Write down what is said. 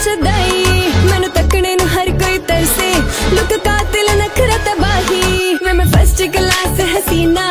Shaddai मैनू तकने नू हर कोई तरसे लुक कातिल नखरा तबाही मैं फर्स्ट क्लास हसीना